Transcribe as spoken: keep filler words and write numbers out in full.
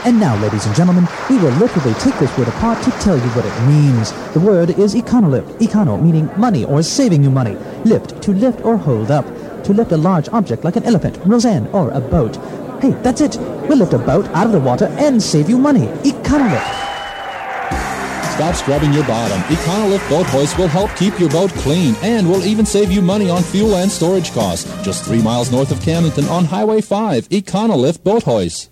And now, ladies and gentlemen, we will literally take this word apart to tell you what it means. The word is econolift. Econo meaning money or saving you money. Lift, to lift or hold up. To lift a large object like an elephant, Roseanne, or a boat. Hey, that's it. We'll lift a boat out of the water and save you money. Econolift. Stop scrubbing your bottom. Econolift Boat Hoist will help keep your boat clean and will even save you money on fuel and storage costs. Just three miles north of Camdenton on Highway five. Econolift Boat Hoist.